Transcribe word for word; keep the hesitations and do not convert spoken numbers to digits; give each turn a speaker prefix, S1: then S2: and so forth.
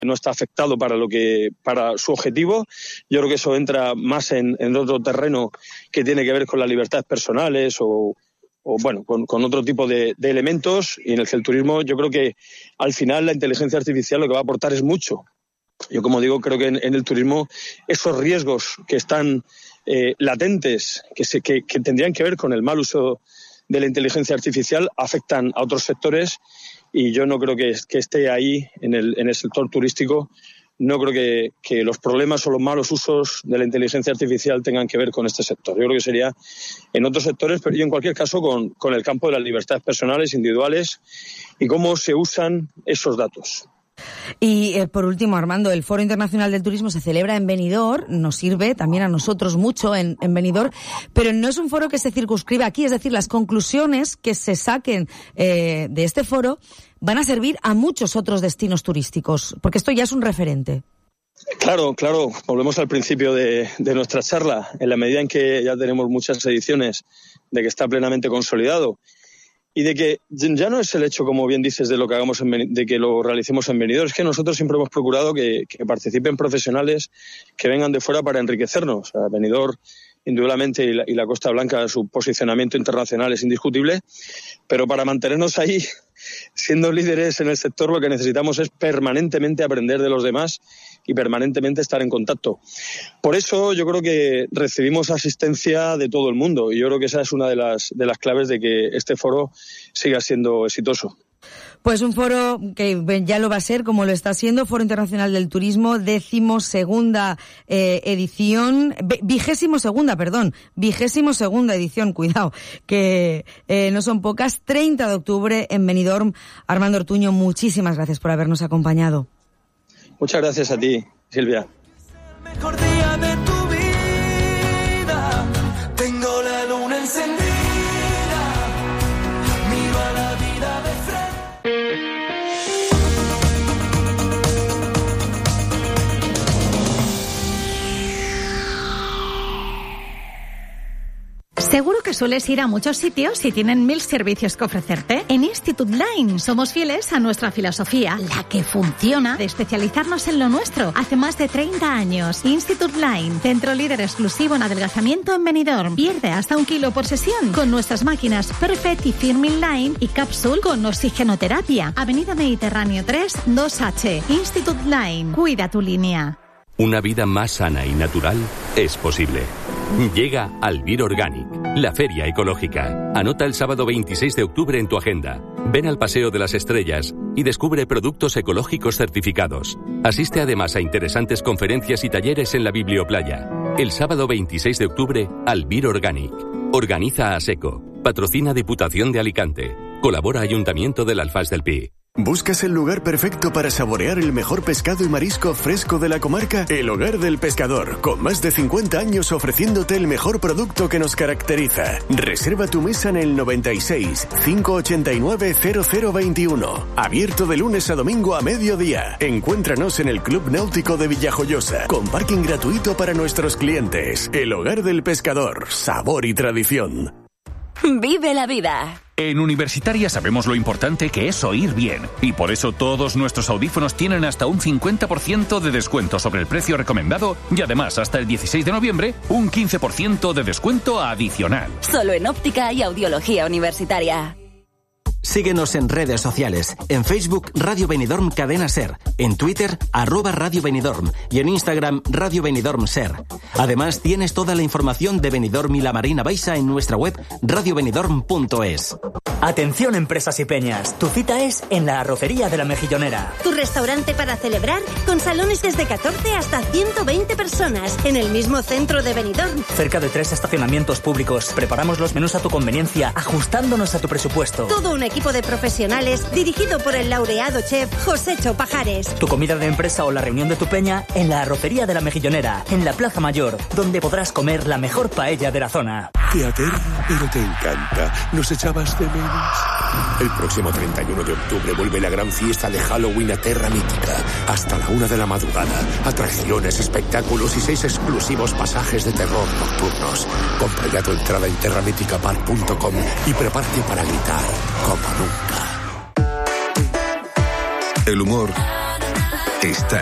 S1: no está afectado para lo que para su objetivo. Yo creo que eso entra más en, en otro terreno que tiene que ver con las libertades personales o, o bueno, con, con otro tipo de, de elementos. Y en el que el turismo, yo creo que al final la inteligencia artificial lo que va a aportar es mucho. Yo, como digo, creo que en, en el turismo esos riesgos que están eh, latentes, que, se, que, que tendrían que ver con el mal uso de la inteligencia artificial, afectan a otros sectores. Y yo no creo que, que esté ahí en el, en el sector turístico. No creo que, que los problemas o los malos usos de la inteligencia artificial tengan que ver con este sector. Yo creo que sería en otros sectores, pero yo en cualquier caso con, con el campo de las libertades personales, individuales y cómo se usan esos datos.
S2: Y eh, por último, Armando, el Foro Internacional del Turismo se celebra en Benidorm, nos sirve también a nosotros mucho en, en Benidorm, pero no es un foro que se circunscriba aquí, es decir, las conclusiones que se saquen eh, de este foro van a servir a muchos otros destinos turísticos, porque esto ya es un referente.
S1: Claro, claro, volvemos al principio de, de nuestra charla, en la medida en que ya tenemos muchas ediciones de que está plenamente consolidado. Y de que ya no es el hecho, como bien dices, de lo que hagamos en, de que lo realicemos en Benidorm, es que nosotros siempre hemos procurado que, que participen profesionales que vengan de fuera para enriquecernos. O sea, Benidorm, indudablemente, y la, y la Costa Blanca, su posicionamiento internacional es indiscutible, pero para mantenernos ahí, siendo líderes en el sector, lo que necesitamos es permanentemente aprender de los demás y permanentemente estar en contacto. Por eso yo creo que recibimos asistencia de todo el mundo y yo creo que esa es una de las, de las claves de que este foro siga siendo exitoso.
S2: Pues un foro que ya lo va a ser, como lo está siendo, Foro Internacional del Turismo, décimo segunda eh, edición, vigésimo segunda, perdón, vigésimo segunda edición, cuidado, que eh, no son pocas, treinta de octubre en Benidorm. Armando Ortuño, muchísimas gracias por habernos acompañado.
S1: Muchas gracias a ti, Silvia.
S3: El mejor día de tu vida, tengo la luna encendida, miro a la vida de frente.
S4: Seguro que sueles ir a muchos sitios y tienen mil servicios que ofrecerte. En Institute Line somos fieles a nuestra filosofía, la que funciona, de especializarnos en lo nuestro. Hace más de treinta años. Institute Line, centro líder exclusivo en adelgazamiento en Benidorm. Pierde hasta un kilo por sesión con nuestras máquinas Perfect y Firmin Line y Capsule con oxigenoterapia. Avenida Mediterráneo tres, dos H. Institute Line. Cuida tu línea.
S5: Una vida más sana y natural es posible. Llega Albir Organic, la feria ecológica. Anota el sábado veintiséis de octubre en tu agenda. Ven al Paseo de las Estrellas y descubre productos ecológicos certificados. Asiste además a interesantes conferencias y talleres en la Biblioplaya. El sábado veintiséis de octubre, Albir Organic. Organiza ASECO. Patrocina Diputación de Alicante. Colabora Ayuntamiento del Alfaz del Pi.
S6: ¿Buscas el lugar perfecto para saborear el mejor pescado y marisco fresco de la comarca? El Hogar del Pescador, con más de cincuenta años ofreciéndote el mejor producto que nos caracteriza. Reserva tu mesa en el noventa y seis, cinco ochenta y nueve, cero cero veintiuno. Abierto de lunes a domingo a mediodía. Encuéntranos en el Club Náutico de Villajoyosa, con parking gratuito para nuestros clientes. El Hogar del Pescador, sabor y tradición.
S7: Vive la vida.
S8: En Universitaria sabemos lo importante que es oír bien y por eso todos nuestros audífonos tienen hasta un cincuenta por ciento de descuento sobre el precio recomendado y además hasta el dieciséis de noviembre un quince por ciento de descuento adicional.
S7: Solo en Óptica y Audiología Universitaria.
S9: Síguenos en redes sociales. En Facebook, Radio Benidorm Cadena Ser. En Twitter, arroba Radio Benidorm. Y en Instagram, Radio Benidorm Ser. Además, tienes toda la información de Benidorm y la Marina Baixa en nuestra web radio benidorm punto es.
S10: Atención, empresas y peñas. Tu cita es en la Arrocería de la Mejillonera.
S11: Tu restaurante para celebrar, con salones desde catorce hasta ciento veinte personas. En el mismo centro de Benidorm.
S10: Cerca de tres estacionamientos públicos. Preparamos los menús a tu conveniencia, ajustándonos a tu presupuesto.
S11: Todo un equipo de profesionales dirigido por el laureado chef Josécho Pajares.
S10: Tu comida de empresa o la reunión de tu peña en la Arrocería de la Mejillonera, en la Plaza Mayor, donde podrás comer la mejor paella de la zona.
S12: Te aterra, pero te encanta. ¿Nos echabas de menos? El próximo treinta y uno de octubre vuelve la gran fiesta de Halloween a Terra Mítica. Hasta la una de la madrugada. Atracciones, espectáculos y seis exclusivos pasajes de terror nocturnos. Compra ya tu entrada en terra mítica park punto com y prepárate para gritar como nunca.
S13: El humor está